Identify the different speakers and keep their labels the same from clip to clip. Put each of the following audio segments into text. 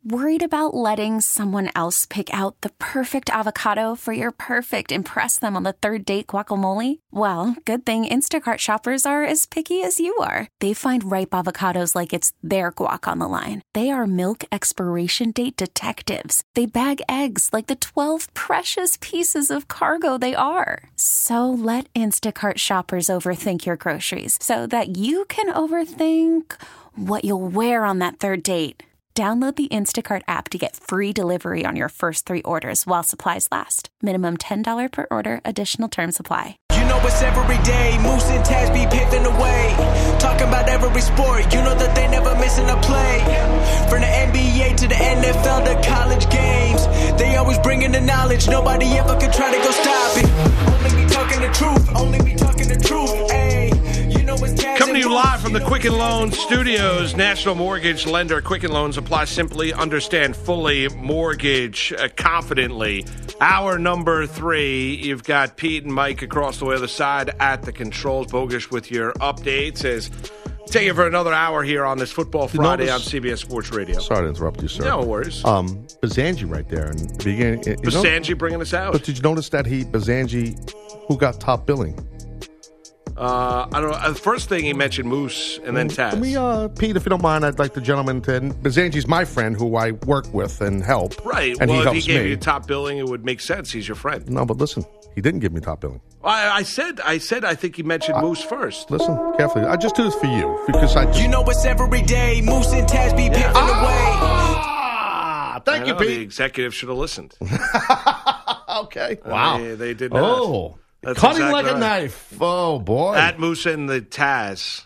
Speaker 1: Worried about letting someone else pick out the perfect avocado for your perfect impress them on the third date guacamole? Well, good thing Instacart shoppers are as picky as you are. They find ripe avocados like it's their guac on the line. They are milk expiration date detectives. They bag eggs like the 12 precious pieces of cargo they are. So let Instacart shoppers overthink your groceries so that you can overthink what you'll wear on that third date. Download the Instacart app to get free delivery on your first 3 orders while supplies last. Minimum $10 per order. Additional terms apply.
Speaker 2: You know it's every day. Moose and Taz be paving the way. Talking about every sport. You know that they never missing a play. From the NBA to the NFL to college games. They always bringing the knowledge. Nobody ever could try to go stop it. Only be talking the truth. Only be talking the truth. Ayy.
Speaker 3: Coming to you live from the Quicken Loans Studios. National Mortgage Lender. Quicken Loans apply simply, understand fully, mortgage confidently. Hour number 3. You've got Pete and Mike across the other side at the controls. Bogusch with your updates. Take you for another hour here on this Football Friday on CBS Sports Radio.
Speaker 4: Sorry to interrupt you, sir.
Speaker 3: No worries.
Speaker 4: Bazanji right there. In the beginning,
Speaker 3: Bazanji bringing us out.
Speaker 4: But did you notice that Bazanji, who got top billing?
Speaker 3: I don't know. The first thing he mentioned Moose and then Taz.
Speaker 4: Pete, if you don't mind, I'd like the gentleman to. Bazanji's my friend who I work with and help.
Speaker 3: Right.
Speaker 4: And
Speaker 3: well,
Speaker 4: he
Speaker 3: if he gave
Speaker 4: me.
Speaker 3: you top billing, it would make sense. He's your friend.
Speaker 4: No, but listen, he didn't give me top billing.
Speaker 3: I said I think he mentioned Moose first.
Speaker 4: Listen carefully. I just do this for you because
Speaker 2: You know it's every day. Moose and Taz be paving the way.
Speaker 4: Thank you, Pete.
Speaker 3: The executive should have listened.
Speaker 4: Okay. Wow.
Speaker 3: They did not.
Speaker 4: Oh.
Speaker 3: That's
Speaker 4: Cutting
Speaker 3: exactly
Speaker 4: like a
Speaker 3: right.
Speaker 4: knife. Oh, boy.
Speaker 3: At Moose and the Taz.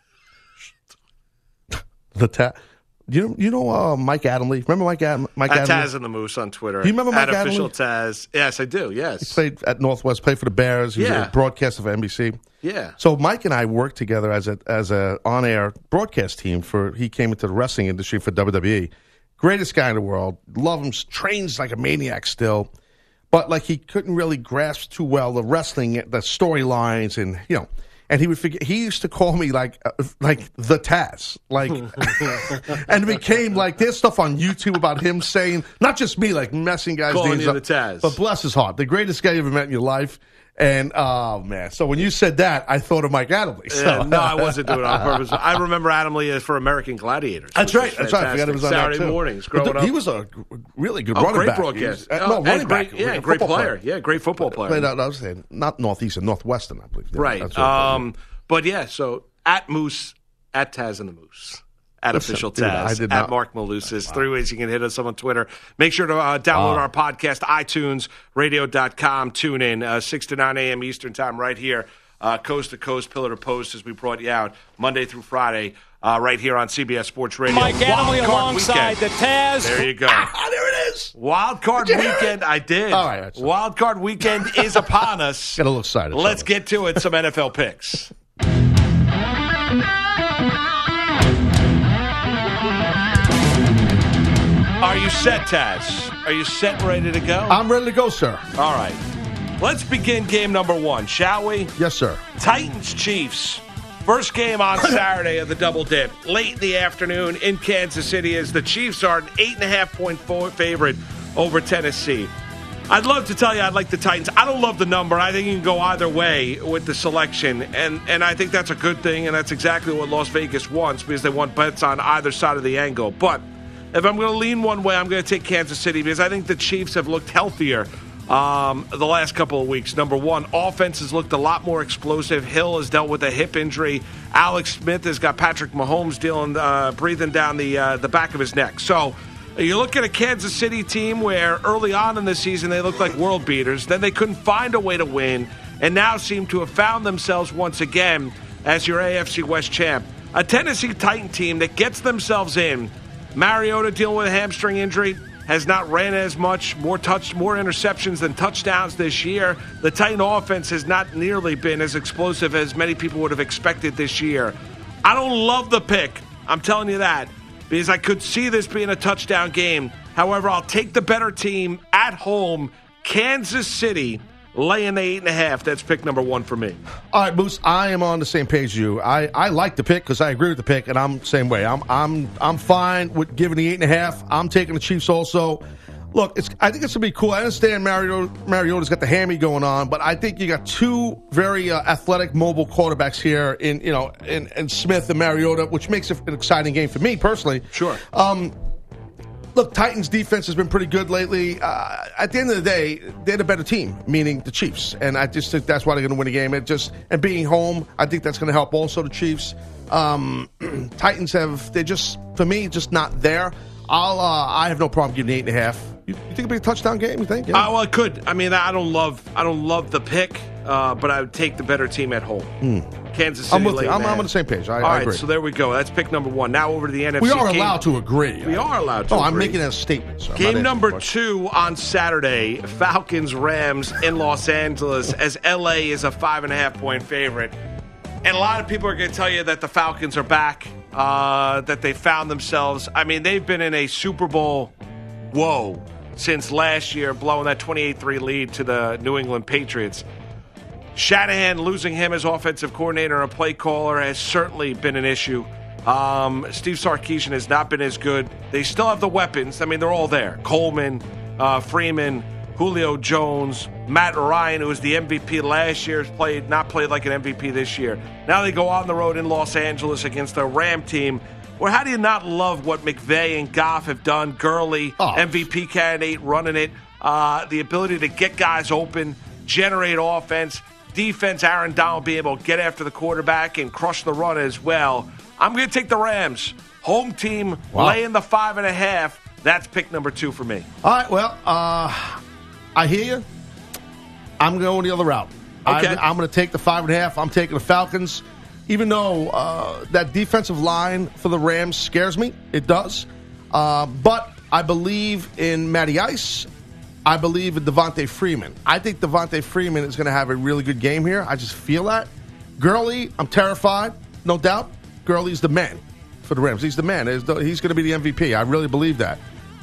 Speaker 4: You know Mike Adamley? Remember Mike Adamley?
Speaker 3: At Taz and the Moose on Twitter.
Speaker 4: Do you remember Mike
Speaker 3: At official
Speaker 4: Adamley?
Speaker 3: Taz. Yes, I do. Yes.
Speaker 4: He played at Northwest, played for the Bears. He was a broadcaster for NBC.
Speaker 3: Yeah.
Speaker 4: So Mike and I worked together as a on-air broadcast team he came into the wrestling industry for WWE. Greatest guy in the world. Love him. Trains like a maniac still. But like he couldn't really grasp too well the wrestling, the storylines, and and he would forget. He used to call me like the Taz, and it became like there's stuff on YouTube about him saying not just me, like messing guys'
Speaker 3: calling
Speaker 4: names
Speaker 3: you
Speaker 4: up,
Speaker 3: the Taz.
Speaker 4: but bless his heart, the greatest guy you ever met in your life. And, oh, man. So when you said that, I thought of Mike Adamley. So.
Speaker 3: Yeah, no, I wasn't doing it on purpose. I remember Adamley as for American Gladiators.
Speaker 4: That's right. I forgot he was on
Speaker 3: Saturday
Speaker 4: that too.
Speaker 3: mornings growing up.
Speaker 4: He was a really good running
Speaker 3: great
Speaker 4: back.
Speaker 3: Broadcast.
Speaker 4: Running back.
Speaker 3: Yeah, great player. Yeah, great football player.
Speaker 4: Played out, I was saying, not Northeastern, Northwestern, I believe. Yeah,
Speaker 3: right. But, yeah, so at Moose, at Taz and the Moose. At official Taz, at Mark Malusis. Wow. 3 ways you can hit us up on Twitter. Make sure to download our podcast, iTunes, radio.com. Tune in 6 to 9 a.m. Eastern Time right here, coast to coast, pillar to post, as we brought you out Monday through Friday right here on CBS Sports Radio.
Speaker 5: Mike Adamley alongside the Taz.
Speaker 3: There you go.
Speaker 4: There it is.
Speaker 3: Wild Card Weekend. I did.
Speaker 4: All right.
Speaker 3: Wild Card Weekend is upon us.
Speaker 4: Get a little excited.
Speaker 3: Let's get to it. Some NFL picks. Are you set, Taz? Are you set and ready to go?
Speaker 4: I'm ready to go, sir.
Speaker 3: All right. Let's begin game number 1, shall we?
Speaker 4: Yes, sir.
Speaker 3: Titans-Chiefs. First game on Saturday of the double dip. Late in the afternoon in Kansas City as the Chiefs are an 8.5-point favorite over Tennessee. I'd love to tell you I'd like the Titans. I don't love the number. I think you can go either way with the selection, and I think that's a good thing, and that's exactly what Las Vegas wants because they want bets on either side of the angle. But if I'm going to lean one way, I'm going to take Kansas City because I think the Chiefs have looked healthier the last couple of weeks. Number one, offense has looked a lot more explosive. Hill has dealt with a hip injury. Alex Smith has got Patrick Mahomes breathing down the back of his neck. So you look at a Kansas City team where early on in the season they looked like world beaters. Then they couldn't find a way to win and now seem to have found themselves once again as your AFC West champ. A Tennessee Titan team that gets themselves in. Mariota dealing with a hamstring injury, has not ran as much, more interceptions than touchdowns this year. The Titan offense has not nearly been as explosive as many people would have expected this year. I don't love the pick, I'm telling you that, because I could see this being a touchdown game. However, I'll take the better team at home, Kansas City, laying the 8.5. That's pick number 1 for me.
Speaker 4: All right, Moose, I am on the same page as you. I like the pick because I agree with the pick, and I'm the same way. I'm fine with giving the 8.5. I'm taking the Chiefs also. Look, I think it's going to be cool. I understand Mariota's got the hammy going on, but I think you got two very athletic, mobile quarterbacks here in Smith and Mariota, which makes it an exciting game for me personally.
Speaker 3: Sure.
Speaker 4: Look, Titans' defense has been pretty good lately. At the end of the day, they're the better team, meaning the Chiefs, and I just think that's why they're going to win the game. And being home, I think that's going to help also the Chiefs. Titans they're just, for me, just not there. I have no problem giving 8.5. You think it'd be a touchdown game? You think? Yeah.
Speaker 3: Well, it could. I mean, I don't love the pick, but I would take the better team at home. Kansas City.
Speaker 4: I'm with you. I'm on the same page. I agree.
Speaker 3: So there we go. That's pick number 1. Now over to the NFC.
Speaker 4: We are allowed to agree.
Speaker 3: We are allowed to agree.
Speaker 4: I'm making a statement. So
Speaker 3: game number 2 on Saturday, Falcons-Rams in Los Angeles, as L.A. is a 5.5-point favorite. And a lot of people are going to tell you that the Falcons are back, that they found themselves. I mean, they've been in a Super Bowl woe since last year, blowing that 28-3 lead to the New England Patriots. Shanahan, losing him as offensive coordinator and play caller, has certainly been an issue. Steve Sarkisian has not been as good. They still have the weapons. I mean, they're all there. Coleman, Freeman, Julio Jones, Matt Ryan, who was the MVP last year, has not played like an MVP this year. Now they go on the road in Los Angeles against a Ram team. Well, how do you not love what McVay and Goff have done? Gurley, MVP candidate, running it. The ability to get guys open, generate offense. Defense, Aaron Donald being able to get after the quarterback and crush the run as well. I'm going to take the Rams. Home team, laying the 5.5. That's pick number 2 for me.
Speaker 4: All right, well, I hear you. I'm going the other route.
Speaker 3: Okay.
Speaker 4: I'm going to take the 5.5. I'm taking the Falcons. Even though that defensive line for the Rams scares me, it does. But I believe in Matty Ice. I believe in Devontae Freeman. I think Devontae Freeman is going to have a really good game here. I just feel that. Gurley, I'm terrified, no doubt. Gurley's the man for the Rams. He's the man. He's going to be the MVP. I really believe that.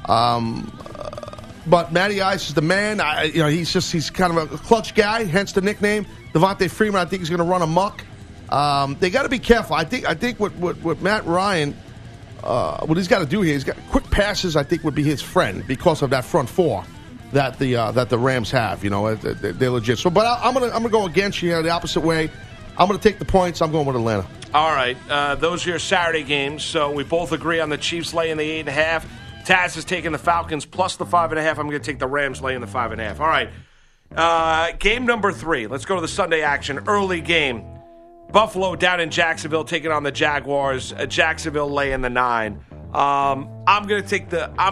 Speaker 4: But Matty Ice is the man. He's kind of a clutch guy, hence the nickname. Devontae Freeman, I think he's going to run amok. They got to be careful. I think what Matt Ryan, what he's got to do here, he's got quick passes. I think would be his friend because of that front four that the Rams have. They're legit. So, but I'm gonna go against you the opposite way. I'm gonna take the points. I'm going with Atlanta.
Speaker 3: All right, those are your Saturday games. So we both agree on the Chiefs laying the 8.5. Taz is taking the Falcons plus the 5.5. I'm going to take the Rams laying the 5.5. All right, game number 3. Let's go to the Sunday action. Early game. Buffalo down in Jacksonville taking on the Jaguars. Jacksonville laying the 9. I'm gonna take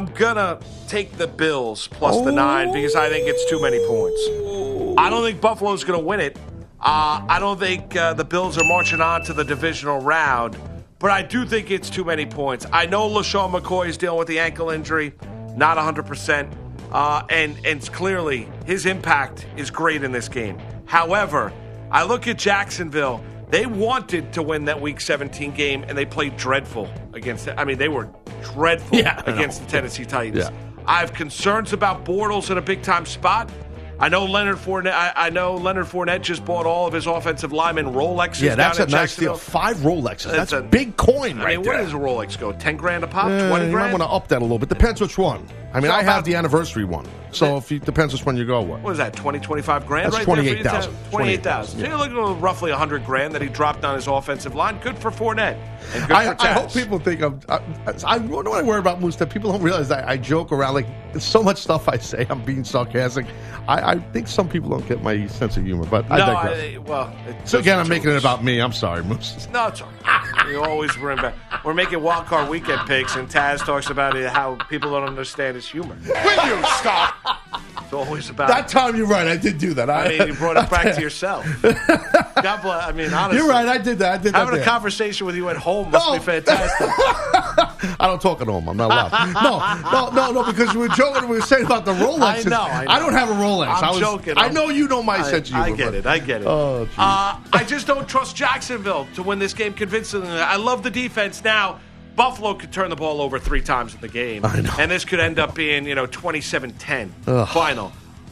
Speaker 3: the Bills plus the 9 because I think it's too many points. I don't think Buffalo's gonna win it. I don't think the Bills are marching on to the divisional round, but I do think it's too many points. I know LaShawn McCoy is dealing with the ankle injury, not 100%, and clearly his impact is great in this game. However, I look at Jacksonville. They wanted to win that Week 17 game, and they played dreadful against it. I mean, they were dreadful against the Tennessee Titans. Yeah. I have concerns about Bortles in a big-time spot. I know Leonard Fournette just bought all of his offensive linemen Rolexes.
Speaker 4: Yeah, that's
Speaker 3: down
Speaker 4: a
Speaker 3: in
Speaker 4: nice deal.
Speaker 3: Jacksonville.
Speaker 4: 5 Rolexes. That's a big coin right there.
Speaker 3: Where does a Rolex go? 10 grand a pop? 20 grand?
Speaker 4: You might want to up that a little bit. Depends which one. I mean, I have the anniversary one. So depends which one you go with.
Speaker 3: What is that, 20, 25 grand?
Speaker 4: That's
Speaker 3: right
Speaker 4: 28,000.
Speaker 3: 28,000. So you're looking at roughly 100 grand that he dropped on his offensive line. Good for Fournette. And good for Taz.
Speaker 4: I hope people think I know what I worry about, Moose, that people don't realize that I joke around. Like, there's so much stuff I say. I'm being sarcastic. I think some people don't get my sense of humor, but I digress. So again, I'm making it about me. I'm sorry, Moose.
Speaker 3: No, it's all right. You always bring back. We're making wild card weekend picks, and Taz talks about how people don't understand his humor.
Speaker 4: Will you stop?
Speaker 3: It's always about
Speaker 4: that time. You're right. I did do that.
Speaker 3: I mean, you brought it back to yourself. God bless. I mean, honestly,
Speaker 4: you're right. I did that.
Speaker 3: Having a conversation with you at home must be fantastic.
Speaker 4: I don't talk at home. I'm not allowed. No. Because we were joking. We were saying about the Rolexes.
Speaker 3: I know.
Speaker 4: I don't have a Rolex.
Speaker 3: I'm joking.
Speaker 4: I know you know my sense of humor.
Speaker 3: I get it.
Speaker 4: Oh,
Speaker 3: I just don't trust Jacksonville to win this game convincingly. I love the defense now. Buffalo could turn the ball over 3 times in the game.
Speaker 4: I know.
Speaker 3: And this could end up being, 27-10 final.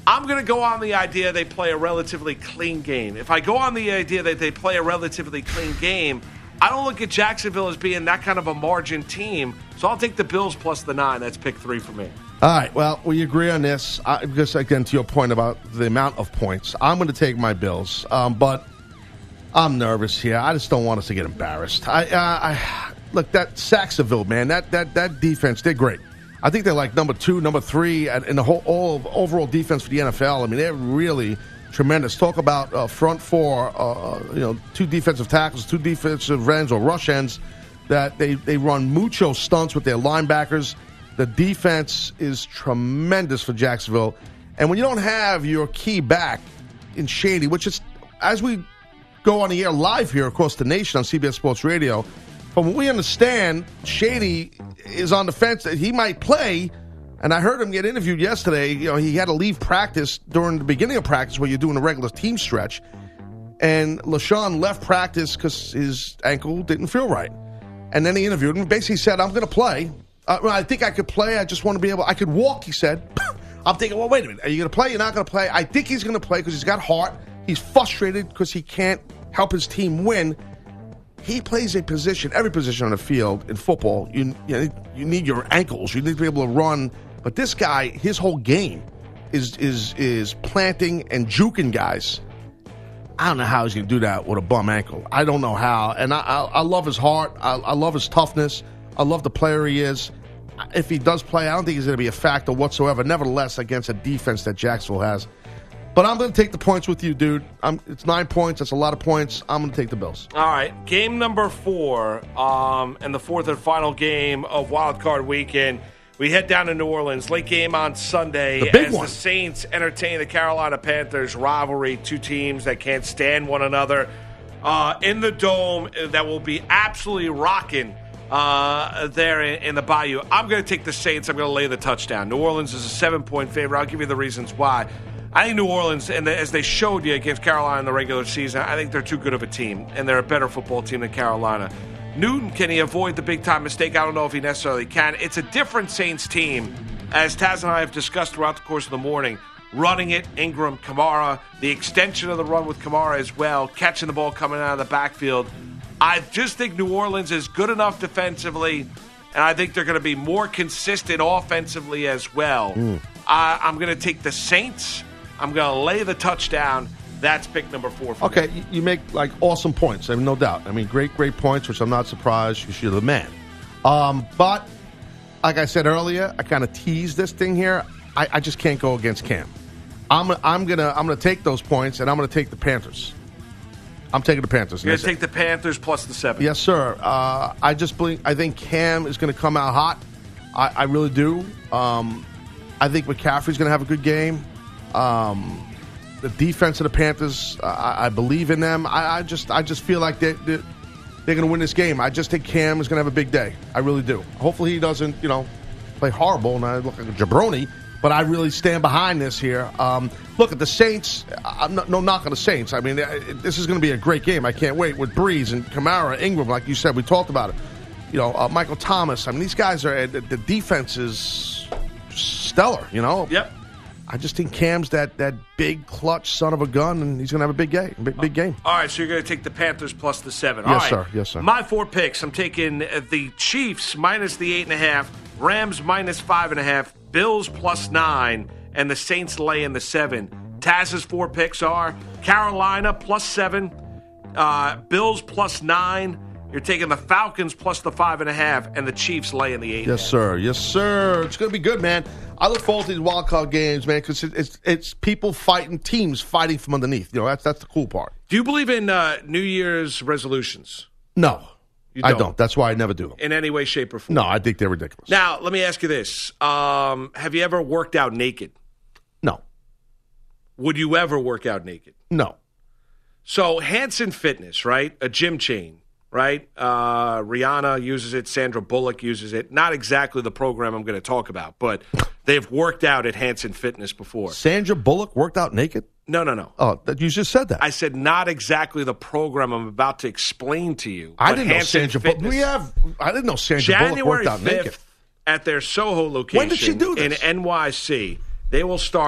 Speaker 3: I'm going to go on the idea they play a relatively clean game. If I go on the idea that they play a relatively clean game, I don't look at Jacksonville as being that kind of a margin team. So I'll take the Bills plus the 9. That's pick 3 for me.
Speaker 4: All right, well, we agree on this. Because, again, to your point about the amount of points, I'm going to take my Bills. But I'm nervous here. I just don't want us to get embarrassed. Look, that Saxonville, man, that defense, they're great. I think they're like number 2, number 3 in the whole overall defense for the NFL. I mean, they're really tremendous. Talk about front 4, 2 defensive tackles, 2 defensive ends or rush ends. That they run mucho stunts with their linebackers. The defense is tremendous for Jacksonville. And when you don't have your key back in Shady, which is, as we go on the air live here across the nation on CBS Sports Radio, from what we understand, Shady is on the fence that he might play. And I heard him get interviewed yesterday. He had to leave practice during the beginning of practice where you're doing a regular team stretch. And LaShawn left practice because his ankle didn't feel right. And then he interviewed him. Basically said, I'm going to play. I think I could play. I just want to be able. I could walk, he said. I'm thinking, well, wait a minute. Are you going to play? You're not going to play? I think he's going to play because he's got heart. He's frustrated because he can't help his team win. He plays a position, every position on the field in football. You need your ankles. You need to be able to run. But this guy, his whole game is planting and juking guys. I don't know how he's going to do that with a bum ankle. I don't know how. And I love his heart. I love his toughness. I love the player he is. If he does play, I don't think he's going to be a factor whatsoever. Nevertheless, against a defense that Jacksonville has. But I'm going to take the points with you, dude. It's 9 points. That's a lot of points. I'm going to take the Bills.
Speaker 3: All right. Game number 4 and the 4th and final game of Wild Card Weekend. We head down to New Orleans. Late game on Sunday as the Saints entertain the Carolina Panthers rivalry. 2 teams that can't stand one another in the Dome that will be absolutely rocking there in the Bayou. I'm going to take the Saints. I'm going to lay the touchdown. New Orleans is a 7-point favorite. I'll give you the reasons why. I think New Orleans, and as they showed you against Carolina in the regular season, I think they're too good of a team, and they're a better football team than Carolina. Newton, can he avoid the big-time mistake? I don't know if he necessarily can. It's a different Saints team, as Taz and I have discussed throughout the course of the morning. Running it, Ingram, Kamara, the extension of the run with Kamara as well, catching the ball coming out of the backfield. I just think New Orleans is good enough defensively, and I think they're going to be more consistent offensively as well. I'm going to take the Saints. I'm going to lay the touchdown. That's pick number 4 for me.
Speaker 4: Okay, you make, awesome points. I have no doubt. I mean, great points, which I'm not surprised because you're the man. But, like I said earlier, I kind of teased this thing here. I just can't go against Cam. I'm gonna take those points, and I'm going to take the Panthers. I'm taking the Panthers.
Speaker 3: You're going to take the Panthers plus the 7.
Speaker 4: Yes, sir. I think Cam is going to come out hot. I really do. I think McCaffrey's going to have a good game. The defense of the Panthers, I believe in them. I just feel like they're going to win this game. I just think Cam is going to have a big day. I really do. Hopefully he doesn't, play horrible and I look like a jabroni. But I really stand behind this here. Look at the Saints. No knock on the Saints. I mean, this is going to be a great game. I can't wait with Breeze and Kamara, Ingram, like you said. We talked about it. Michael Thomas. I mean, these guys are the defense is stellar.
Speaker 3: Yep.
Speaker 4: I just think Cam's that big clutch son of a gun, and he's going to have a big game.
Speaker 3: All right, so you're going to take the Panthers plus the 7.
Speaker 4: Yes, sir. Yes, sir.
Speaker 3: My 4 picks. I'm taking the Chiefs minus the 8.5, Rams minus 5.5, Bills plus 9, and the Saints lay in the 7. Taz's 4 picks are Carolina plus 7, Bills plus 9. You're taking the Falcons plus the 5.5, and the Chiefs lay in the 8.
Speaker 4: Yes, sir. Yes, sir. It's going to be good, man. I look forward to these wild card games, man, because it's people fighting, teams fighting from underneath. That's the cool part.
Speaker 3: Do you believe in New Year's resolutions?
Speaker 4: No, I don't. That's why I never do them.
Speaker 3: In any way, shape, or form?
Speaker 4: No, I think they're ridiculous.
Speaker 3: Now, let me ask you this. Have you ever worked out naked?
Speaker 4: No.
Speaker 3: Would you ever work out naked?
Speaker 4: No.
Speaker 3: So, Hanson Fitness, right? A gym chain. Right? Rihanna uses it. Sandra Bullock uses it. Not exactly the program I'm going to talk about, but they've worked out at Hanson Fitness before.
Speaker 4: Sandra Bullock worked out naked?
Speaker 3: No.
Speaker 4: Oh, you just said that.
Speaker 3: I said not exactly the program I'm about to explain to you.
Speaker 4: I didn't know Sandra Bullock. I didn't know Sandra Bullock worked out naked.
Speaker 3: At their Soho location.
Speaker 4: When did she do this?
Speaker 3: In NYC. They will start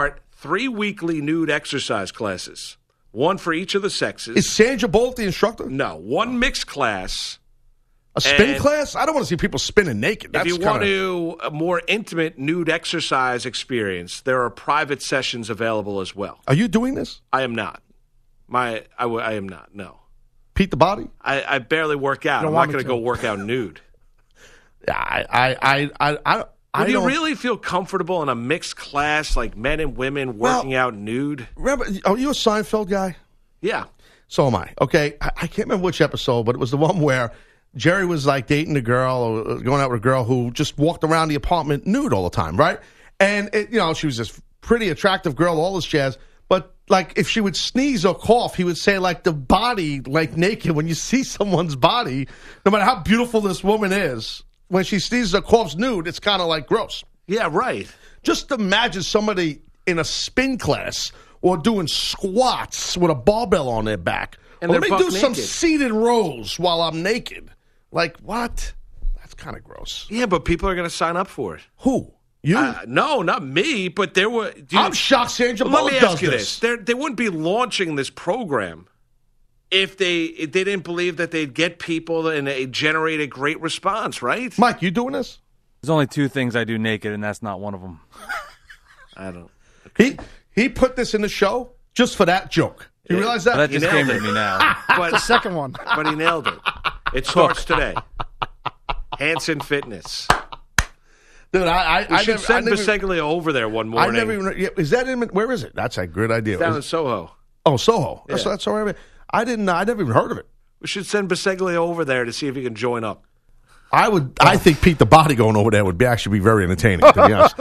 Speaker 3: 3 weekly nude exercise classes, one for each of the sexes.
Speaker 4: Is Sandra Bullock the instructor?
Speaker 3: No, one mixed class.
Speaker 4: A spin class? I don't want to see people spinning naked.
Speaker 3: If you want a more intimate nude exercise experience, there are private sessions available as well.
Speaker 4: Are you doing this?
Speaker 3: I am not. I am not, no.
Speaker 4: Pete the Body?
Speaker 3: I barely work out. I'm not going to go work out nude.
Speaker 4: Do
Speaker 3: you really feel comfortable in a mixed class, like men and women working out nude?
Speaker 4: Remember, are you a Seinfeld guy?
Speaker 3: Yeah.
Speaker 4: So am I. Okay, I can't remember which episode, but it was the one where Jerry was like dating a girl or going out with a girl who just walked around the apartment nude all the time, right? And, she was this pretty attractive girl, all this jazz. But, like, if she would sneeze or cough, he would say, like, the body, like, naked. When you see someone's body, no matter how beautiful this woman is, when she sneezes or coughs nude, it's kind of, like, gross.
Speaker 3: Yeah, right.
Speaker 4: Just imagine somebody in a spin class or doing squats with a barbell on their back.
Speaker 3: And
Speaker 4: let me do
Speaker 3: naked.
Speaker 4: some seated rows while I'm naked. Like, what? That's kind of gross.
Speaker 3: Yeah, but people are going to sign up for it.
Speaker 4: Who? You?
Speaker 3: No, not me, but there were...
Speaker 4: I'm shocked Sandra Bullock does this.
Speaker 3: Let me ask you this. They wouldn't be launching this program if they didn't believe that they'd get people and it generate a great response, right?
Speaker 4: Mike, you doing this?
Speaker 5: There's only 2 things I do naked, and that's not one of them.
Speaker 3: I don't...
Speaker 4: He put this in the show just for that joke. Do you realize that?
Speaker 5: That just came to me now.
Speaker 3: But
Speaker 6: the second one.
Speaker 3: But he nailed it. It starts today. Hanson Fitness.
Speaker 4: Dude,
Speaker 3: I should send Biseglia over there one morning.
Speaker 4: I never even. Is that in? Where is it? That's a good idea.
Speaker 3: Down in Soho.
Speaker 4: Oh, Soho.
Speaker 3: Yeah.
Speaker 4: That's all right. I never even heard of it.
Speaker 3: We should send Biseglia over there to see if he can join up.
Speaker 4: I would. I think Pete the Body going over there would actually be very entertaining. To be honest.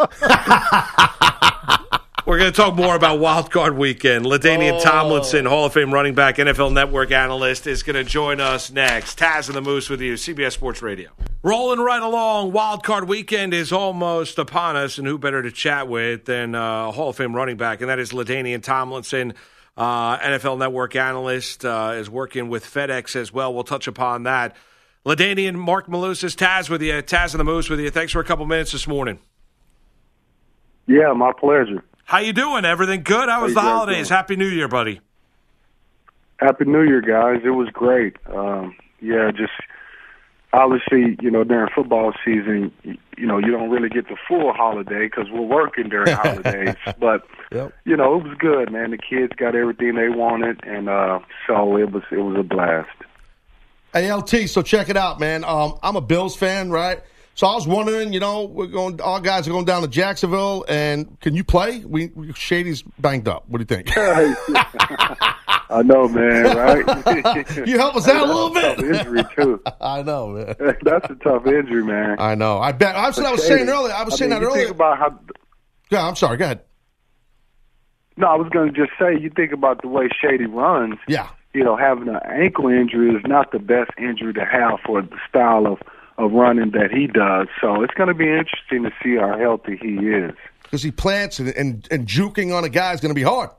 Speaker 3: We're going to talk more about Wild Card Weekend. LaDainian Tomlinson, Hall of Fame running back, NFL Network analyst, is going to join us next. Taz and the Moose with you, CBS Sports Radio. Rolling right along, Wild Card Weekend is almost upon us, and who better to chat with than Hall of Fame running back, and that is LaDainian Tomlinson, NFL Network analyst, is working with FedEx as well. We'll touch upon that. LaDainian, Mark Malusis, Taz with you, Taz and the Moose with you. Thanks for a couple minutes this morning.
Speaker 7: Yeah, my pleasure.
Speaker 3: How you doing? Everything good? How was the holidays?
Speaker 7: Doing?
Speaker 3: Happy New Year, buddy.
Speaker 7: Happy New Year, guys. It was great. Just obviously, during football season, you don't really get the full holiday because we're working during holidays. But,
Speaker 4: yep.
Speaker 7: It was good, man. The kids got everything they wanted, and so it was a blast.
Speaker 4: Hey, LT, so check it out, man. I'm a Bills fan, right? So I was wondering, our guys are going down to Jacksonville, and can you play? Shady's banged up. What do you think?
Speaker 7: I know, man, right?
Speaker 4: You help us out a little bit.
Speaker 7: Tough injury, too.
Speaker 4: I know, man.
Speaker 7: That's a tough injury, man.
Speaker 4: I know. I bet. I was saying earlier.
Speaker 7: Think about how...
Speaker 4: Yeah, I'm sorry. Go ahead.
Speaker 7: No, I was going to just say, you think about the way Shady runs.
Speaker 4: Yeah.
Speaker 7: Having an ankle injury is not the best injury to have for the style of running that he does. So it's going to be interesting to see how healthy he is.
Speaker 4: Because he plants and juking on a guy is going to be hard.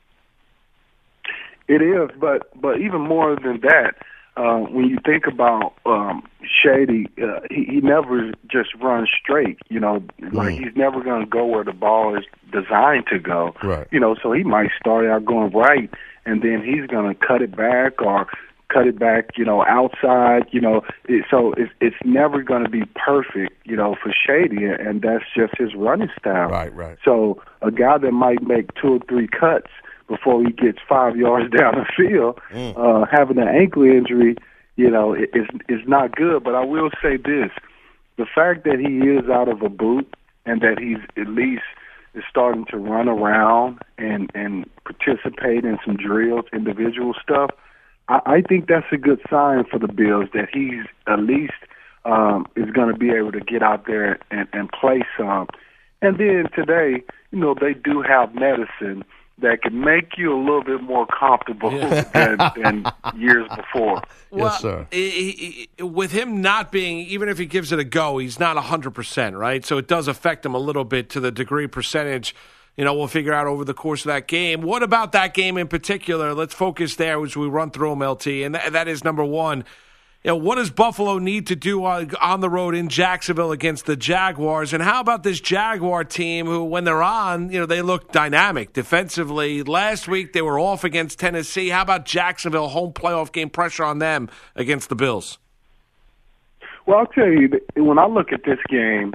Speaker 7: It is, but even more than that, when you think about Shady, he never just runs straight. Like he's never going to go where the ball is designed to go.
Speaker 4: Right.
Speaker 7: So he might start out going right, and then he's going to cut it back or cut it back, outside, so it's never going to be perfect, for Shady, and that's just his running style.
Speaker 4: Right.
Speaker 7: So a guy that might make 2 or 3 cuts before he gets 5 yards down the field, having an ankle injury, is not good. But I will say this, the fact that he is out of a boot and that he's at least is starting to run around and participate in some drills, individual stuff, I think that's a good sign for the Bills that he's at least is going to be able to get out there and play some. And then today, they do have medicine that can make you a little bit more comfortable than years before.
Speaker 4: Yes, sir.
Speaker 3: With him not being, even if he gives it a go, he's not 100%, right? So it does affect him a little bit to the degree percentage. We'll figure out over the course of that game. What about that game in particular? Let's focus there as we run through them, LT. And that is, number one, what does Buffalo need to do on the road in Jacksonville against the Jaguars? And how about this Jaguar team who, when they're on, they look dynamic defensively? Last week they were off against Tennessee. How about Jacksonville, home playoff game, pressure on them against the Bills?
Speaker 7: Well, I'll tell you, when I look at this game,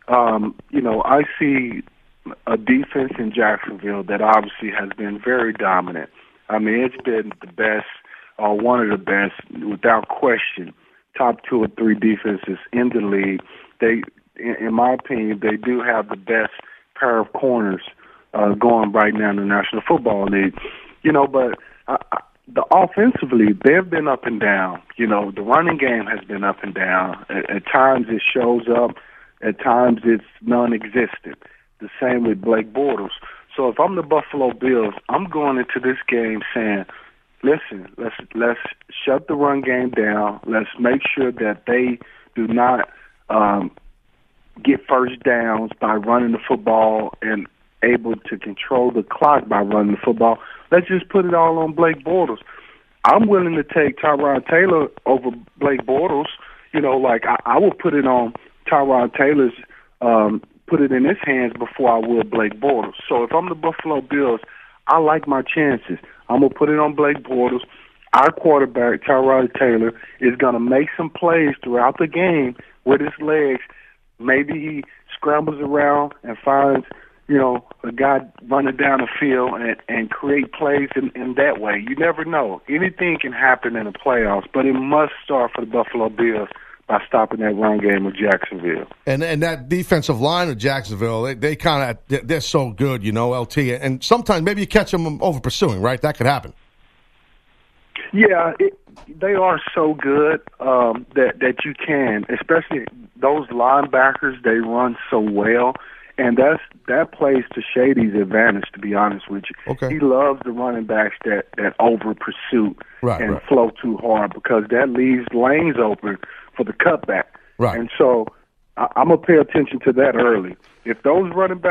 Speaker 7: I see a defense in Jacksonville that obviously has been very dominant. I mean, it's been the best, or one of the best, without question. Top 2 or 3 defenses in the league. They, in my opinion, they do have the best pair of corners going right now in the National Football League. But the offensively, they've been up and down. The running game has been up and down. At times it shows up. At times it's non-existent. The same with Blake Bortles. So if I'm the Buffalo Bills, I'm going into this game saying, listen, let's shut the run game down. Let's make sure that they do not get first downs by running the football and able to control the clock by running the football. Let's just put it all on Blake Bortles. I'm willing to take Tyrod Taylor over Blake Bortles. I would put it on Tyrod Taylor's, put it in his hands before I would Blake Bortles. So if I'm the Buffalo Bills, I like my chances. I'm going to put it on Blake Bortles. Our quarterback, Tyrod Taylor, is going to make some plays throughout the game with his legs. Maybe he scrambles around and finds, a guy running down the field and create plays in that way. You never know. Anything can happen in the playoffs, but it must start for the Buffalo Bills by stopping that run game with Jacksonville.
Speaker 4: And that defensive line of Jacksonville, they're so good, LT. And sometimes maybe you catch them over pursuing, right? That could happen.
Speaker 7: Yeah, they are so good that you can, especially those linebackers. They run so well, and that plays to Shady's advantage. To be honest with you,
Speaker 4: okay. He
Speaker 7: loves the running backs that over pursue and flow too hard because that leaves lanes open for the cutback.
Speaker 4: Right.
Speaker 7: And so I'm gonna pay attention to that early. If those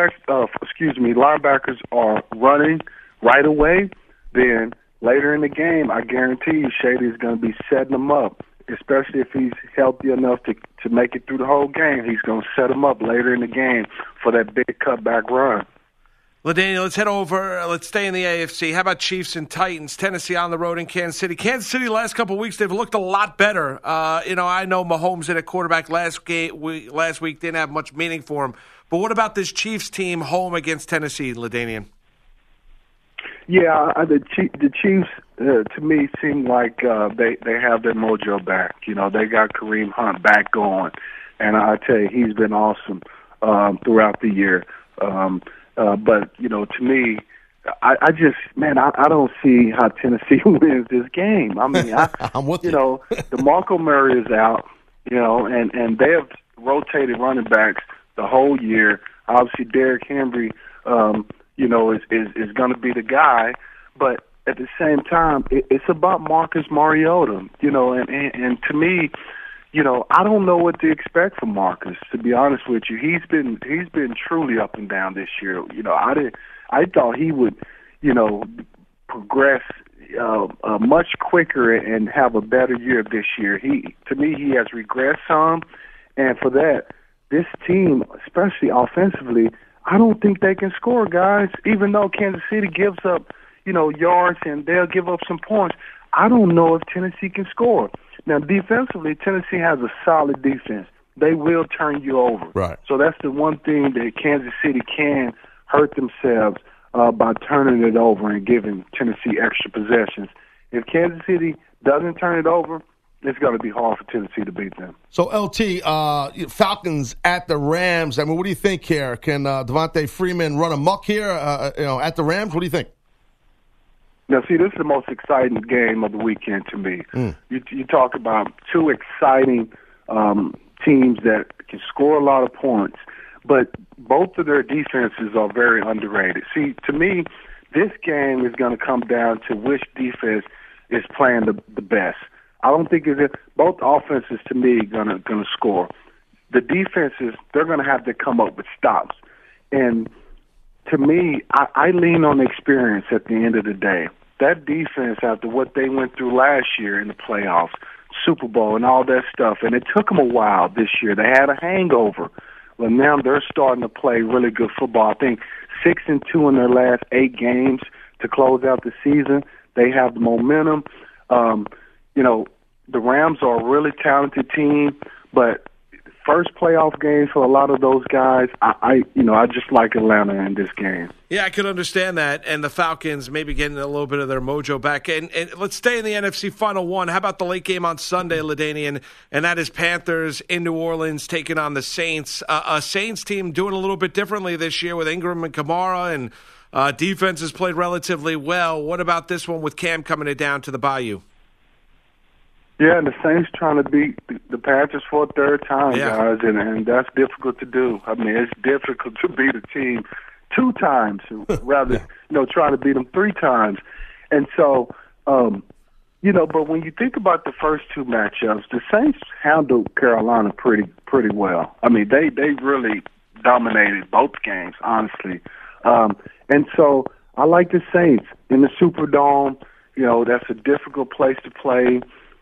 Speaker 7: linebackers are running right away, then later in the game, I guarantee you Shady is going to be setting them up, especially if he's healthy enough to make it through the whole game. He's going to set them up later in the game for that big cutback run.
Speaker 3: LaDaniel, let's head over. Let's stay in the AFC. How about Chiefs and Titans? Tennessee on the road in Kansas City. Kansas City, last couple of weeks, they've looked a lot better. I know Mahomes at a quarterback last week didn't have much meaning for him. But what about this Chiefs team home against Tennessee, LaDanian?
Speaker 7: Yeah, the Chiefs, to me, seem like they have their mojo back. They got Kareem Hunt back going. And I tell you, he's been awesome throughout the year. But, to me, I don't see how Tennessee wins this game. I mean,
Speaker 4: I'm with you.
Speaker 7: DeMarco Murray is out, and they have rotated running backs the whole year. Obviously, Derrick Henry, is going to be the guy. But at the same time, it's about Marcus Mariota, and to me, I don't know what to expect from Marcus, to be honest with you. He's been truly up and down this year. I thought he would, progress much quicker and have a better year this year. To me, he has regressed some, and for that, this team, especially offensively, I don't think they can score, guys. Even though Kansas City gives up, yards and they'll give up some points, I don't know if Tennessee can score. Now, defensively, Tennessee has a solid defense. They will turn you over.
Speaker 4: Right.
Speaker 7: So that's the one thing that Kansas City can hurt themselves by turning it over and giving Tennessee extra possessions. If Kansas City doesn't turn it over, it's going to be hard for Tennessee to beat them.
Speaker 4: So, LT, Falcons at the Rams. I mean, what do you think here? Can Devontae Freeman run amok here at the Rams? What do you think?
Speaker 7: Now, see, this is the most exciting game of the weekend to me. You talk about two exciting teams that can score a lot of points, but both of their defenses are very underrated. See, to me, this game is going to come down to which defense is playing the best. I don't think both offenses, to me, going to score. The defenses, they're going to have to come up with stops. And to me, I lean on experience at the end of the day. That defense, after what they went through last year in the playoffs, Super Bowl and all that stuff. And it took them a while this year. They had a hangover. But now they're starting to play really good football. I think 6-2 in their last 8 games to close out the season. They have the momentum. The Rams are a really talented team, but first playoff game for a lot of those guys, I just like Atlanta in this game.
Speaker 3: Yeah, I could understand that. And the Falcons maybe getting a little bit of their mojo back. And let's stay in the NFC Final One. How about the late game on Sunday, LaDainian? And that is Panthers in New Orleans taking on the Saints. A Saints team doing a little bit differently this year with Ingram and Kamara, and defense has played relatively well. What about this one with Cam coming it down to the Bayou?
Speaker 7: Yeah, and the Saints trying to beat the Panthers for a third time, guys, and that's difficult to do. I mean, it's difficult to beat a team 2 times, rather, trying to beat them 3 times. And so, but when you think about the first 2 matchups, the Saints handled Carolina pretty well. I mean, they really dominated both games, honestly. And so I like the Saints in the Superdome. That's a difficult place to play.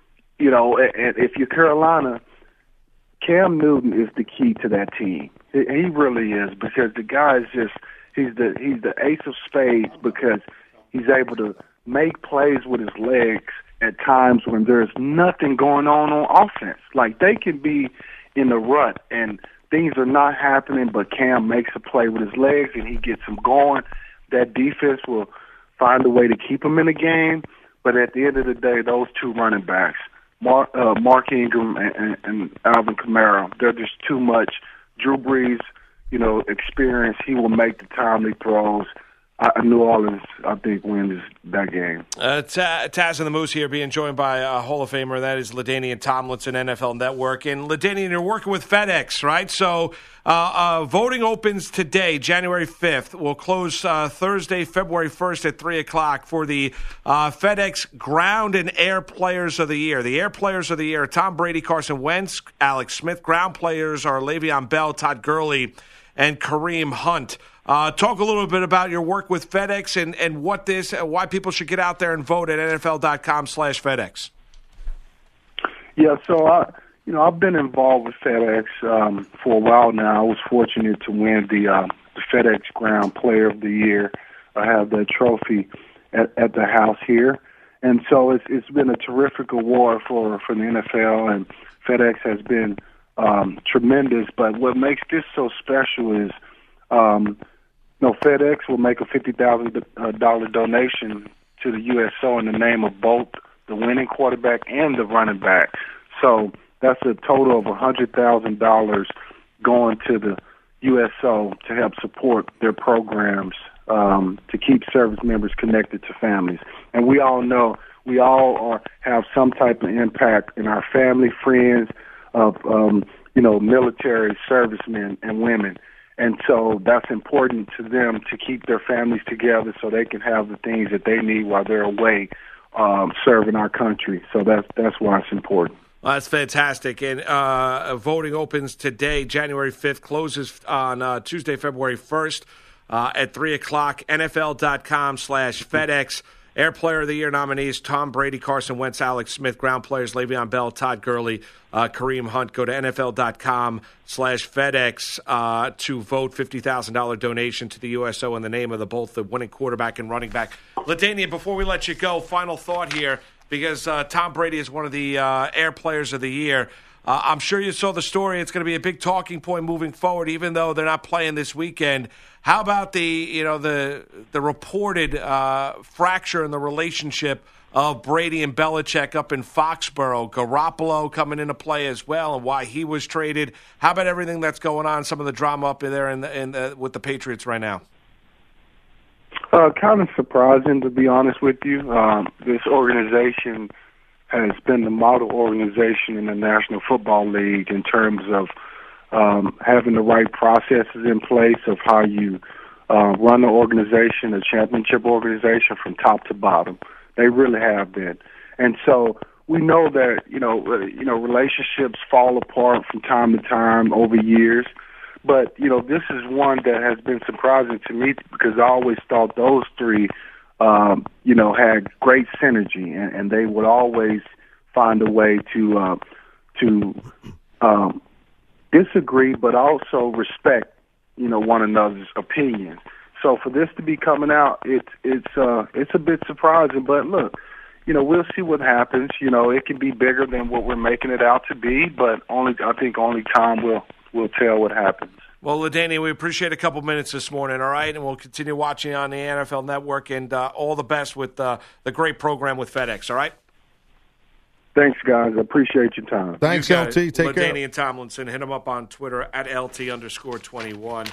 Speaker 7: And if you're Carolina, Cam Newton is the key to that team. He really is, because the guy is he's the ace of spades, because he's able to make plays with his legs at times when there's nothing going on offense. Like, they can be in the rut and things are not happening, but Cam makes a play with his legs and he gets them going. That defense will find a way to keep him in the game. But at the end of the day, those 2 running backs, Mark Ingram and Alvin Kamara, they're just too much. Drew Brees, experience. He will make the timely throws. New Orleans, I think, wins that game.
Speaker 3: Taz and the Moose here, being joined by a Hall of Famer. That is LaDainian Tomlinson, NFL Network. And LaDainian, you're working with FedEx, right? So voting opens today, January 5th. We'll close Thursday, February 1st at 3 o'clock for the FedEx Ground and Air Players of the Year. The Air Players of the Year are Tom Brady, Carson Wentz, Alex Smith. Ground players are Le'Veon Bell, Todd Gurley, and Kareem Hunt. Talk a little bit about your work with FedEx and why people should get out there and vote at NFL.com/FedEx.
Speaker 7: Yeah, so I've been involved with FedEx for a while now. I was fortunate to win the FedEx Ground Player of the Year. I have that trophy at the house here, and so it's been a terrific award for the NFL, and FedEx has been tremendous. But what makes this so special is FedEx will make a $50,000 donation to the USO in the name of both the winning quarterback and the running back. So that's a total of $100,000 going to the USO to help support their programs to keep service members connected to families. And we all know we all have some type of impact in our family, friends of military servicemen and women. And so that's important to them to keep their families together so they can have the things that they need while they're away serving our country. So that's why it's important.
Speaker 3: Well, that's fantastic. And voting opens today, January 5th, closes on Tuesday, February 1st at 3 o'clock. NFL.com/FedEx. Air Player of the Year nominees: Tom Brady, Carson Wentz, Alex Smith. Ground players: Le'Veon Bell, Todd Gurley, Kareem Hunt. Go to NFL.com/FedEx to vote. $50,000 donation to the USO in the name of both the winning quarterback and running back. LaDainian, before we let you go, final thought here, because Tom Brady is one of the Air Players of the Year. I'm sure you saw the story. It's going to be a big talking point moving forward, even though they're not playing this weekend. How about the reported fracture in the relationship of Brady and Belichick up in Foxborough? Garoppolo coming into play as well, and why he was traded. How about everything that's going on? Some of the drama up there with the Patriots right now.
Speaker 7: Kind of surprising, to be honest with you. This organization has been the model organization in the National Football League in terms of having the right processes in place of how you run the organization, a championship organization, from top to bottom. They really have been. And so we know that, relationships fall apart from time to time over years. But, this is one that has been surprising to me, because I always thought those three had great synergy, and they would always find a way to disagree, but also respect, one another's opinions. So for this to be coming out, it's a bit surprising. But look, we'll see what happens. It can be bigger than what we're making it out to be, but I think only time will tell what happens.
Speaker 3: Well, LaDainian, we appreciate a couple minutes this morning, all right? And we'll continue watching on the NFL Network, and all the best with the great program with FedEx, all right?
Speaker 7: Thanks, guys. I appreciate your time.
Speaker 4: Thanks, LT. Take care.
Speaker 3: LaDainian Tomlinson. Hit him up on Twitter at LT_21.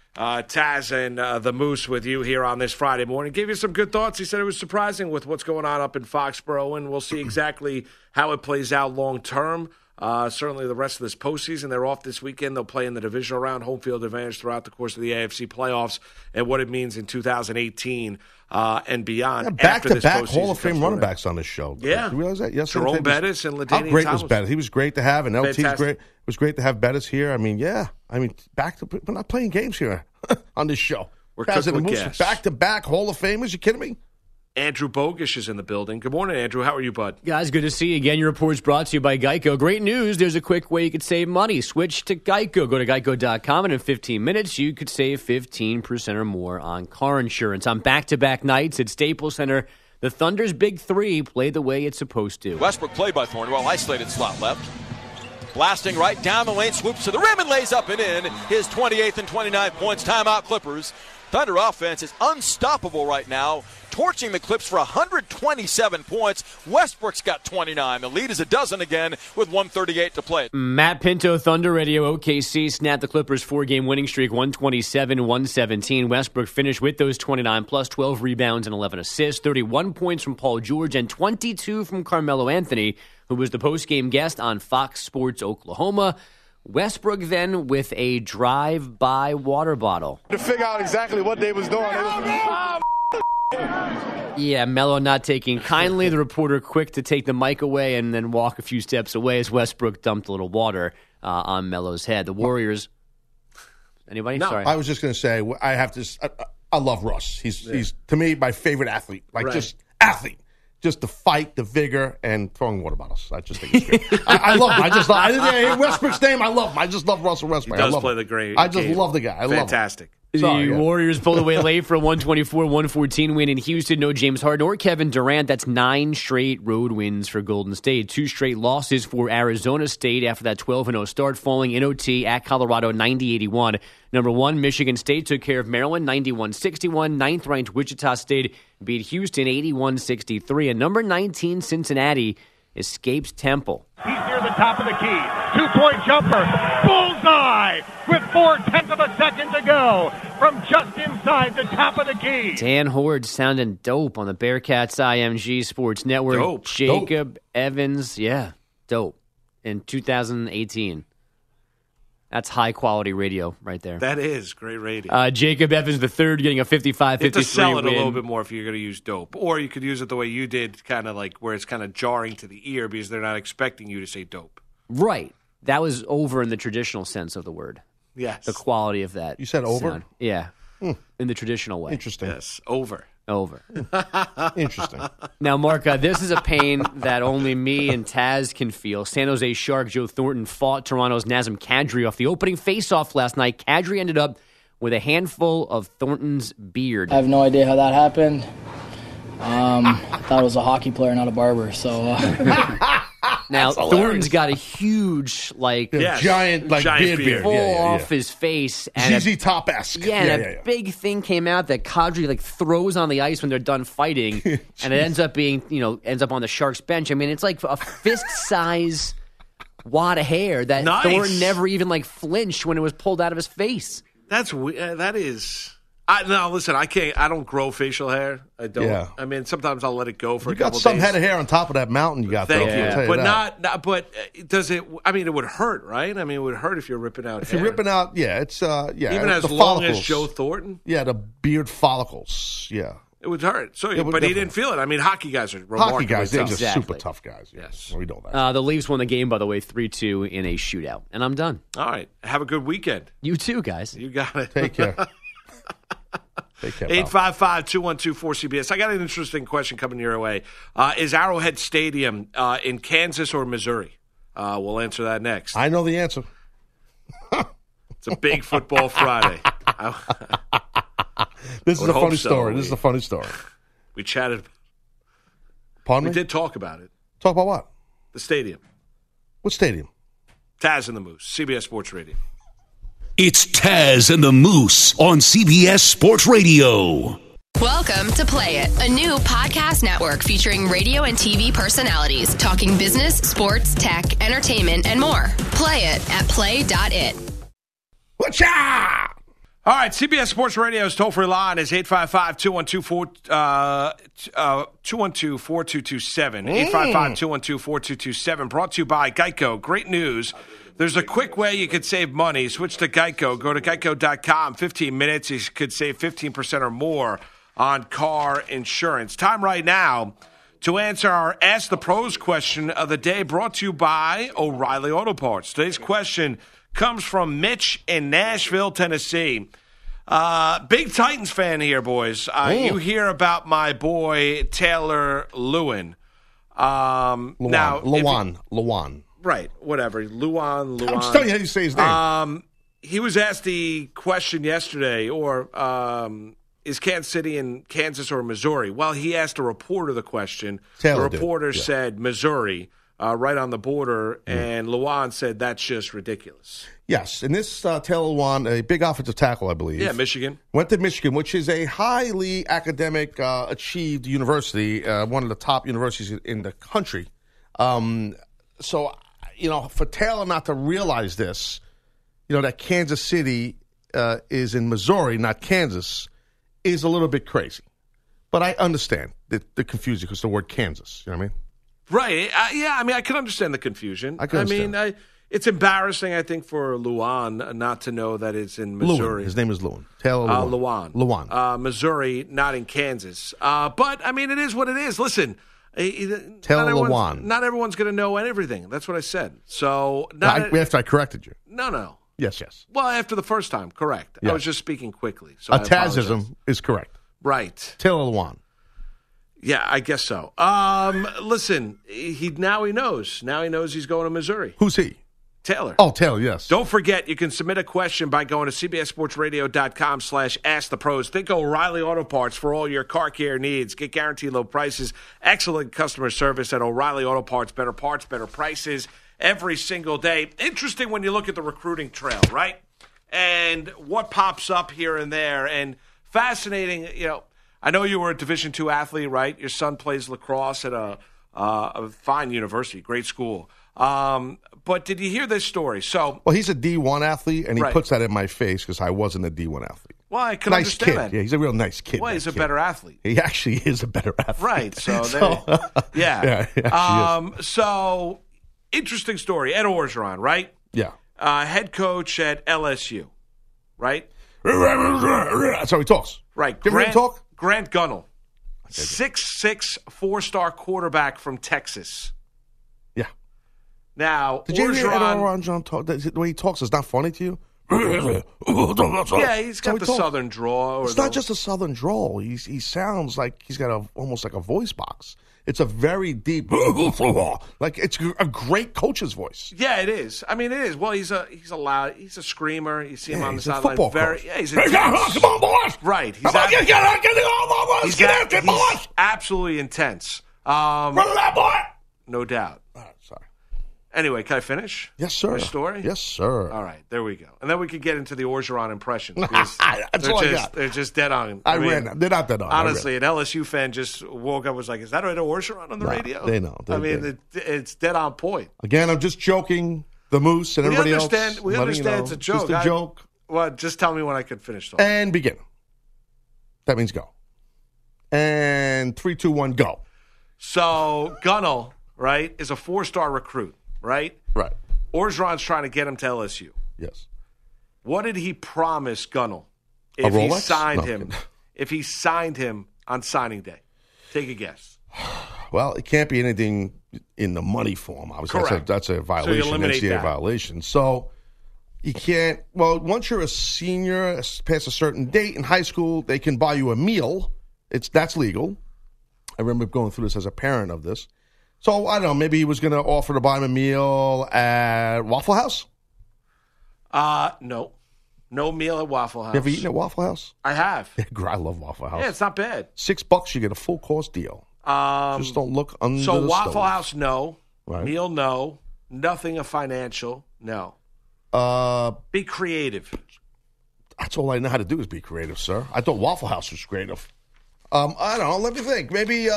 Speaker 3: Taz and the Moose with you here on this Friday morning. Gave you some good thoughts. He said it was surprising with what's going on up in Foxborough, and we'll see exactly how it plays out long term. Certainly the rest of this postseason. They're off this weekend. They'll play in the divisional round, home field advantage throughout the course of the AFC playoffs, and what it means in 2018 and beyond.
Speaker 4: Back-to-back Hall of Fame running backs on this show.
Speaker 3: Yeah.
Speaker 4: You realize that? Yes,
Speaker 3: Jerome Bettis and LaDainian
Speaker 4: How great
Speaker 3: Tomlinson.
Speaker 4: was Bettis? He was great to have, and LT's
Speaker 3: Fantastic.
Speaker 4: great. It was great to have Bettis here. I mean, we're not playing games here on this show.
Speaker 3: We're cooking with gas.
Speaker 4: Back-to-back Hall of Famers. You kidding me?
Speaker 3: Andrew Bogish is in the building. Good morning, Andrew. How are you, bud?
Speaker 6: Guys, good to see you again. Your report's brought to you by Geico. Great news. There's a quick way you could save money. Switch to Geico. Go to geico.com, and in 15 minutes, you could save 15% or more on car insurance. On back-to-back nights at Staples Center, the Thunder's Big Three played the way it's supposed to.
Speaker 8: Westbrook played by Thornwell. Isolated slot left. Blasting right down the lane, swoops to the rim and lays up and in. His 28th and 29th points. Timeout Clippers. Thunder offense is unstoppable right now, torching the Clips for 127 points. Westbrook's got 29. The lead is a dozen again with 1:38 to play.
Speaker 6: Matt Pinto, Thunder Radio. OKC snapped the Clippers' 4-game winning streak, 127-117. Westbrook finished with those 29 plus 12 rebounds and 11 assists, 31 points from Paul George and 22 from Carmelo Anthony, who was the post-game guest on Fox Sports Oklahoma. Westbrook then with a drive-by water bottle.
Speaker 9: To figure out exactly what they was doing.
Speaker 6: Yeah, Melo not taking kindly. The reporter quick to take the mic away and then walk a few steps away as Westbrook dumped a little water on Melo's head. The Warriors. Anybody?
Speaker 3: No,
Speaker 6: Sorry.
Speaker 4: I was just going to say, I love Russ. He's to me, my favorite athlete. Just athlete. Just the fight, the vigor, and throwing water bottles. I just think it's great. I love him. I didn't hear Westbrook's name. I love him. I just love Russell Westbrook.
Speaker 3: He does
Speaker 4: I love
Speaker 3: play
Speaker 4: him.
Speaker 3: the great
Speaker 4: I just
Speaker 3: game.
Speaker 4: love the guy. I
Speaker 3: Fantastic.
Speaker 6: The Warriors pulled away late for a 124-114 win in Houston. No James Harden or Kevin Durant. That's 9 straight road wins for Golden State. 2 straight losses for Arizona State after that 12-0 start, falling in OT at Colorado 90-81. Number 1, Michigan State took care of Maryland 91-61. 9th-ranked Wichita State beat Houston 81-63. And number 19, Cincinnati, escapes Temple.
Speaker 9: He's near the top of the key. 2-point jumper. Bullseye with 0.4 of a second to go from just inside the top of the key.
Speaker 6: Dan Horde sounding dope on the Bearcats IMG Sports Network.
Speaker 3: Dope.
Speaker 6: Jacob Evans, dope. In 2018. That's high-quality radio right there.
Speaker 3: That is great radio.
Speaker 6: Jacob Evans III getting a 55-53
Speaker 3: you have to sell it
Speaker 6: win.
Speaker 3: a little bit more if you're going to use dope. Or you could use it the way you did, kind of like where it's kind of jarring to the ear because they're not expecting you to say dope.
Speaker 6: Right. That was over in the traditional sense of the word.
Speaker 3: Yes.
Speaker 6: The quality of that.
Speaker 4: You said over?
Speaker 6: sound. Yeah. In the traditional way.
Speaker 4: Interesting.
Speaker 3: Yes. Over.
Speaker 4: Interesting.
Speaker 6: Now, Mark, this is a pain that only me and Taz can feel. San Jose Shark Joe Thornton fought Toronto's Nazem Kadri off the opening faceoff last night. Kadri ended up with a handful of Thornton's beard.
Speaker 10: I have no idea how that happened. I thought it was a hockey player, not a barber. So
Speaker 6: now, Thornton's got a huge,
Speaker 3: Yes.
Speaker 4: giant beard.
Speaker 6: full off his face. And
Speaker 4: ZZ Top-esque.
Speaker 6: a big thing came out that Kadri throws on the ice when they're done fighting, and it ends up being, ends up on the Sharks bench. I mean, it's like a fist-size wad of hair that
Speaker 3: Nice.
Speaker 6: Thornton never even flinched when it was pulled out of his face.
Speaker 3: That's weird. That is. No, listen, I can't. I don't grow facial hair. I don't.
Speaker 4: Yeah.
Speaker 3: I mean, sometimes I'll let it go for
Speaker 4: You
Speaker 3: a couple
Speaker 4: got some
Speaker 3: days.
Speaker 4: head of hair on top of that mountain you got.
Speaker 3: Thank
Speaker 4: though,
Speaker 3: you.
Speaker 4: I'll tell you
Speaker 3: But
Speaker 4: that.
Speaker 3: But does it? I mean, it would hurt, right? I mean, it would hurt if you're ripping out.
Speaker 4: If
Speaker 3: hair.
Speaker 4: you're ripping out, it's
Speaker 3: even as
Speaker 4: the
Speaker 3: long as
Speaker 4: follicles.
Speaker 3: Joe Thornton,
Speaker 4: Yeah, the beard follicles. Yeah,
Speaker 3: it would hurt. So,
Speaker 4: It would
Speaker 3: but he
Speaker 4: definitely.
Speaker 3: didn't feel it. I mean, hockey guys are remarkably
Speaker 4: hockey guys, they're
Speaker 3: tough.
Speaker 4: just
Speaker 6: Exactly.
Speaker 4: super tough guys.
Speaker 3: Yes.
Speaker 4: we know that.
Speaker 6: The Leafs won the game, by the way, 3-2 in a shootout. And I'm done.
Speaker 3: All right, have a good weekend.
Speaker 6: You too, guys.
Speaker 3: You got it.
Speaker 4: Take care. They kept out.
Speaker 3: 855-212-4CBS. I got an interesting question coming your way. Is Arrowhead Stadium in Kansas or Missouri? We'll answer that next.
Speaker 4: I know the answer.
Speaker 3: It's a big football Friday.
Speaker 4: This is a funny
Speaker 3: so.
Speaker 4: story. This is a funny story.
Speaker 3: We chatted.
Speaker 4: Pardon
Speaker 3: We
Speaker 4: me?
Speaker 3: did talk about it.
Speaker 4: Talk about what?
Speaker 3: The stadium.
Speaker 4: What stadium?
Speaker 3: Taz and the Moose, CBS Sports Radio.
Speaker 11: It's Taz and the Moose on CBS Sports Radio.
Speaker 12: Welcome to Play It, a new podcast network featuring radio and TV personalities talking business, sports, tech, entertainment, and more. Play it at play.it.
Speaker 4: Whatcha?
Speaker 3: All right, CBS Sports Radio's toll-free line is 855-212-4227. 855-212-4227, brought to you by Geico. Great news. There's a quick way you could save money. Switch to Geico. Go to geico.com. 15 minutes, you could save 15% or more on car insurance. Time right now to answer our Ask the Pros question of the day, brought to you by O'Reilly Auto Parts. Today's question comes from Mitch in Nashville, Tennessee. Big Titans fan here, boys. You hear about my boy Taylor Lewan.
Speaker 4: Lewan.
Speaker 3: Right, whatever. Lewan.
Speaker 4: I'm just telling you how you say his name.
Speaker 3: He was asked the question yesterday, is Kansas City in Kansas or Missouri? Well, he asked a reporter the question.
Speaker 4: Taylor
Speaker 3: the reporter said Missouri, right on the border, and Lewan said that's just ridiculous.
Speaker 4: Yes, and this Taylor Lewan, a big offensive tackle, I believe.
Speaker 3: Yeah, Michigan.
Speaker 4: Went to Michigan, which is a highly academic, achieved university, one of the top universities in the country. So, for Taylor not to realize this, that Kansas City is in Missouri, not Kansas, is a little bit crazy. But I understand the confusion because the word Kansas, you know what I mean?
Speaker 3: Right. I can understand the confusion.
Speaker 4: I can understand.
Speaker 3: It's embarrassing, I think, for Lewan not to know that it's in Missouri.
Speaker 4: His name is Lewan. Taylor Lewan.
Speaker 3: Lewan. Missouri, not in Kansas. But, it is what it is. Listen,
Speaker 4: Taylor Lewan.
Speaker 3: Not everyone's going to know everything. That's what I said. So,
Speaker 4: after I corrected you.
Speaker 3: No.
Speaker 4: Yes.
Speaker 3: Well, after the first time, correct.
Speaker 4: Yes.
Speaker 3: I was just speaking quickly. So
Speaker 4: a Tazism is correct.
Speaker 3: Right.
Speaker 4: Taylor Lewan.
Speaker 3: Yeah, I guess so. Listen, now he knows. Now he knows he's going to Missouri.
Speaker 4: Who's he?
Speaker 3: Taylor.
Speaker 4: Oh, Taylor, yes.
Speaker 3: Don't forget, you can submit a question by going to cbssportsradio.com/askthepros. Think O'Reilly Auto Parts for all your car care needs. Get guaranteed low prices, excellent customer service at O'Reilly Auto Parts. Better parts, better prices every single day. Interesting when you look at the recruiting trail, right? And what pops up here and there. And fascinating, I know you were a Division II athlete, right? Your son plays lacrosse at a fine university, great school. But did you hear this story? Well,
Speaker 4: he's a D1 athlete, and he puts that in my face because I wasn't a D1 athlete.
Speaker 3: Well, I can
Speaker 4: nice
Speaker 3: understand
Speaker 4: kid.
Speaker 3: that.
Speaker 4: Yeah, he's a real nice kid.
Speaker 3: Well, he's a better athlete.
Speaker 4: He actually is a better athlete.
Speaker 3: Right. So,
Speaker 4: yeah.
Speaker 3: So, interesting story. Ed Orgeron, right?
Speaker 4: Yeah.
Speaker 3: Head coach at LSU, right?
Speaker 4: That's how he talks.
Speaker 3: Right.
Speaker 4: Give him talk?
Speaker 3: Grant Gunnell, 6'6", 4-star quarterback from Texas.
Speaker 4: Yeah.
Speaker 3: Now,
Speaker 4: did you hear Ed Orgeron talk? The way he talks is not funny to you?
Speaker 3: Yeah, he's got the southern drawl.
Speaker 4: It's not just a southern drawl. He sounds like he's got almost like a voice box. It's a very deep, like it's a great coach's voice.
Speaker 3: Yeah, it is. It is. Well, he's a screamer. You see him on the
Speaker 4: he's a
Speaker 3: sideline.
Speaker 4: football coach.
Speaker 3: Yeah, he's intense. Come on, boys! Right. He's absolutely intense.
Speaker 4: Run that boy!
Speaker 3: No doubt.
Speaker 4: Sorry.
Speaker 3: Anyway, can I finish?
Speaker 4: Yes, sir.
Speaker 3: My story?
Speaker 4: Yes, sir.
Speaker 3: All right, there we go. And then we could get into the Orgeron impressions.
Speaker 4: That's all I got.
Speaker 3: They're just dead on.
Speaker 4: They're not dead on.
Speaker 3: Honestly, an LSU fan just woke up and was like, is that Ed Orgeron on the radio?
Speaker 4: They know.
Speaker 3: It's dead on point.
Speaker 4: Again, I'm just joking. The Moose and everybody else.
Speaker 3: We understand it's a joke.
Speaker 4: Just a joke.
Speaker 3: Well, just tell me when I can finish talking.
Speaker 4: And begin. That means go. And 3, 2, 1, go.
Speaker 3: So, Gunnell, right, is a 4-star recruit, right?
Speaker 4: Right.
Speaker 3: Orgeron's trying to get him to LSU.
Speaker 4: Yes.
Speaker 3: What did he promise Gunnell
Speaker 4: if
Speaker 3: he signed him? If he signed him on signing day, take a guess.
Speaker 4: Well, it can't be anything in the money form. Obviously,
Speaker 3: correct.
Speaker 4: That's a violation,
Speaker 3: so
Speaker 4: NCAA violation. So, You can't. Well, once you're a senior, past a certain date in high school, they can buy you a meal. That's legal. I remember going through this as a parent of this. So, I don't know, maybe he was going to offer to buy him a meal at Waffle House?
Speaker 3: No. No meal at Waffle House.
Speaker 4: You ever eaten at Waffle House?
Speaker 3: I have.
Speaker 4: I love Waffle House.
Speaker 3: Yeah, it's not bad.
Speaker 4: $6, you get a full course deal. Just don't look under
Speaker 3: So
Speaker 4: the
Speaker 3: Waffle
Speaker 4: stove.
Speaker 3: House, no.
Speaker 4: Right.
Speaker 3: Meal, no. Nothing of financial, no. Be creative.
Speaker 4: That's all I know how to do is be creative, sir. I thought Waffle House was creative. I don't know. Let me think. Maybe,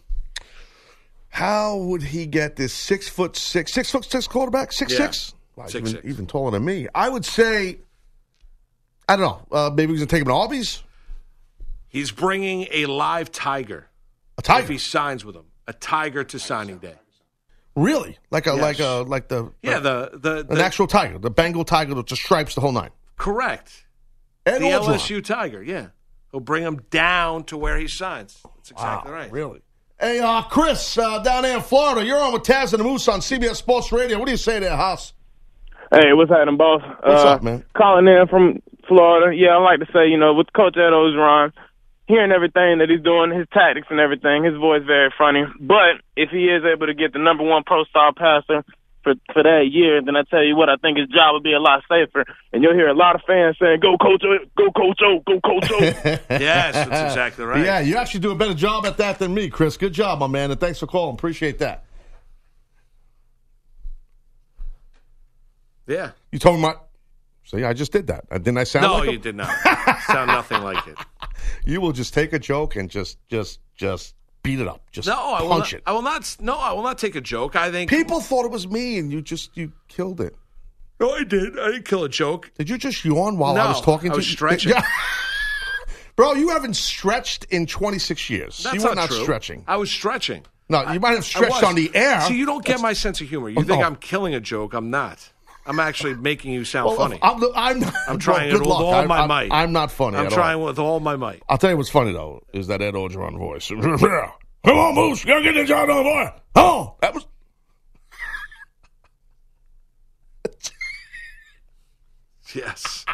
Speaker 4: how would he get this 6'6" quarterback? 6'6"? Wow,
Speaker 3: 6'6".
Speaker 4: Even taller than me. I would say, I don't know. Maybe he's going to take him to Arby's?
Speaker 3: He's bringing a live tiger.
Speaker 4: A tiger?
Speaker 3: If he signs with him. A tiger to signing day.
Speaker 4: Really? Like an actual tiger, the Bengal tiger with the stripes, the whole nine.
Speaker 3: Correct.
Speaker 4: Ed
Speaker 3: the
Speaker 4: Orgeron.
Speaker 3: LSU tiger, yeah. He'll bring him down to where he signs. That's exactly right.
Speaker 4: Really? Hey, Chris, down there in Florida, you're on with Taz and the Moose on CBS Sports Radio. What do you say there, House?
Speaker 13: Hey, what's happening, boss?
Speaker 4: What's up, man?
Speaker 13: Calling in from Florida. Yeah, I like to say, with Coach Ed Orgeron, hearing everything that he's doing, his tactics and everything, his voice very funny. But if he is able to get the number one pro-style passer for that year, then I tell you what, I think his job will be a lot safer. And you'll hear a lot of fans saying, go Coach O, go Coach O, go Coach O.
Speaker 3: Yes, that's exactly right.
Speaker 4: Yeah, you actually do a better job at that than me, Chris. Good job, my man, and thanks for calling. Appreciate that.
Speaker 3: Yeah.
Speaker 4: You told me See, I just did that. Didn't I sound like him?
Speaker 3: No, you did not. Sound nothing like it.
Speaker 4: You will just take a joke and just beat it up. Just punch it.
Speaker 3: I will not. No, I will not take a joke. I think
Speaker 4: people thought it was me, and you killed it.
Speaker 3: No, I did. I didn't kill a joke.
Speaker 4: Did you just yawn while
Speaker 3: No,
Speaker 4: I was talking to you?
Speaker 3: I was stretching.
Speaker 4: Bro, you haven't stretched in 26 years.
Speaker 3: That's
Speaker 4: you were
Speaker 3: not
Speaker 4: not
Speaker 3: true.
Speaker 4: stretching.
Speaker 3: I was stretching.
Speaker 4: No, you might have stretched on the air.
Speaker 3: So you don't get my sense of humor. You think I'm killing a joke. I'm not. I'm actually making you sound funny.
Speaker 4: I'm
Speaker 3: trying it with all my might.
Speaker 4: I'm not funny
Speaker 3: I'm
Speaker 4: at
Speaker 3: trying
Speaker 4: all.
Speaker 3: with all my might.
Speaker 4: I'll tell you what's funny, though, is that Ed Orgeron voice. Come on, Moose. You got to get the job done, boy. Oh, that was...
Speaker 3: Yes.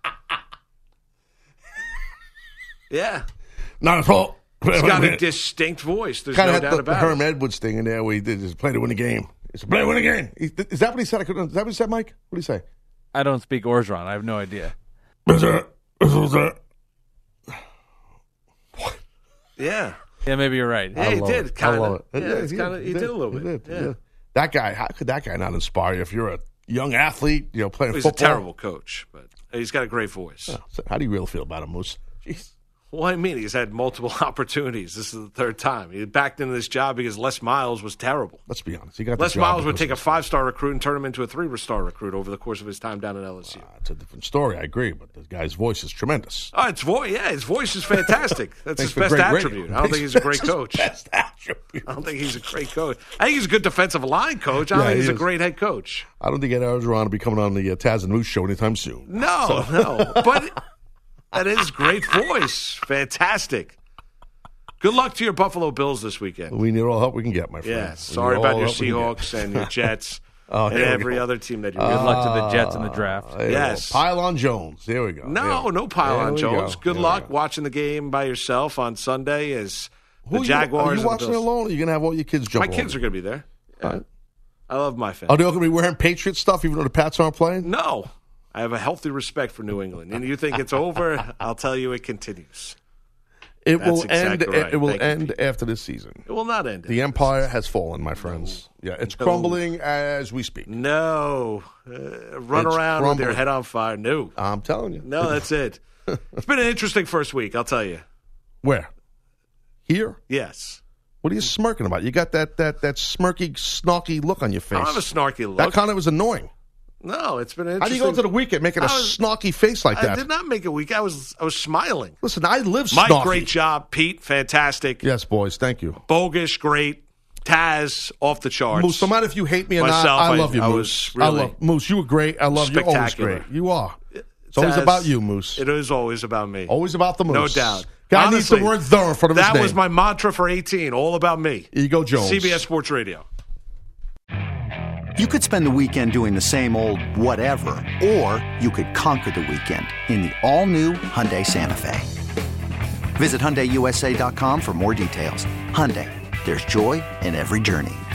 Speaker 3: Yeah.
Speaker 4: Not at all.
Speaker 3: He's got a distinct voice. There's no doubt
Speaker 4: the
Speaker 3: about
Speaker 4: Herm
Speaker 3: it.
Speaker 4: Edwards thing in there where he did just play to win the game. It's a play to win the game. Is that what he said? Is that what he said, Mike? What did he say?
Speaker 5: I don't speak Orgeron. I have no idea.
Speaker 3: Yeah.
Speaker 5: Yeah, maybe you're right.
Speaker 3: Yeah, he did.
Speaker 4: I love it.
Speaker 3: Yeah, he did a little bit. Yeah.
Speaker 4: That guy, how could that guy not inspire you if you're a young athlete, playing
Speaker 3: He's
Speaker 4: football?
Speaker 3: a terrible coach, but he's got a great voice.
Speaker 4: So how do you really feel about him, Moose? Jeez.
Speaker 3: Well, I mean, he's had multiple opportunities. This is the third time. He backed into this job because Les Miles was terrible.
Speaker 4: Let's be honest. He got
Speaker 3: Les Miles would take a 5-star recruit and turn him into a 3-star recruit over the course of his time down at LSU.
Speaker 4: It's a different story, I agree, but the guy's voice is tremendous.
Speaker 3: Oh, his voice is fantastic. That's his best attribute. I don't think he's a great coach.
Speaker 4: Best attribute.
Speaker 3: I don't think he's a great coach. I think he's a good defensive line coach. I don't think he's a great head coach.
Speaker 4: I don't think Ed Orgeron will be coming on the Taz and Moose show anytime soon.
Speaker 3: No. But that is great voice. Fantastic. Good luck to your Buffalo Bills this weekend.
Speaker 4: We need all help we can get, my friend.
Speaker 3: Yeah, sorry about your Seahawks and your Jets and every other team that you're
Speaker 5: Good luck to the Jets in the draft.
Speaker 3: Yes.
Speaker 4: Pylon Jones. Here we go.
Speaker 3: No Pylon Jones. Good luck watching the game by yourself on Sunday as the Jaguars.
Speaker 4: Are you watching it alone, or are you going to have all your kids jump
Speaker 3: My kids are going to be there. Yeah.
Speaker 4: Right.
Speaker 3: I love my family.
Speaker 4: Are they all going to be wearing Patriot stuff even though the Pats aren't playing?
Speaker 3: No. I have a healthy respect for New England. And you think it's over, I'll tell you it continues.
Speaker 4: It
Speaker 3: That's
Speaker 4: will
Speaker 3: exactly
Speaker 4: end.
Speaker 3: right.
Speaker 4: It will
Speaker 3: Thank you,
Speaker 4: end
Speaker 3: Pete.
Speaker 4: after this season.
Speaker 3: It will not end.
Speaker 4: The empire has fallen, my friends. Yeah, it's crumbling as we speak.
Speaker 3: No. Run
Speaker 4: It's
Speaker 3: around with your
Speaker 4: crumbling.
Speaker 3: head on fire. No.
Speaker 4: I'm telling you.
Speaker 3: No, that's it. It's been an interesting first week, I'll tell you.
Speaker 4: Where? Here?
Speaker 3: Yes.
Speaker 4: What are you smirking about? You got that smirky, snarky look on your face.
Speaker 3: I don't have a snarky look.
Speaker 4: That kind of was annoying.
Speaker 3: No, it's been an
Speaker 4: How
Speaker 3: interesting.
Speaker 4: do you go into the weekend making a snarky face like that?
Speaker 3: I did not make a week. I was smiling.
Speaker 4: Listen, I live
Speaker 3: Mike,
Speaker 4: snarky.
Speaker 3: great job. Pete, fantastic.
Speaker 4: Yes, boys, thank you.
Speaker 3: Bogus, great. Taz, off the charts.
Speaker 4: Moose, no matter if you hate me or
Speaker 3: Myself,
Speaker 4: not, I love you,
Speaker 3: I
Speaker 4: Moose.
Speaker 3: was really
Speaker 4: I love Moose. You were great. I love you. Always
Speaker 3: spectacular.
Speaker 4: great. You are. It's always
Speaker 3: Taz,
Speaker 4: about you, Moose.
Speaker 3: It is always about me.
Speaker 4: Always about the Moose.
Speaker 3: No doubt.
Speaker 4: Guy
Speaker 3: Honestly,
Speaker 4: needs the word "the" in front of his
Speaker 3: that
Speaker 4: name.
Speaker 3: was my mantra for 18. All about me.
Speaker 4: Ego Jones.
Speaker 3: CBS Sports Radio.
Speaker 14: You could spend the weekend doing the same old whatever, or you could conquer the weekend in the all-new Hyundai Santa Fe. Visit HyundaiUSA.com for more details. Hyundai, there's joy in every journey.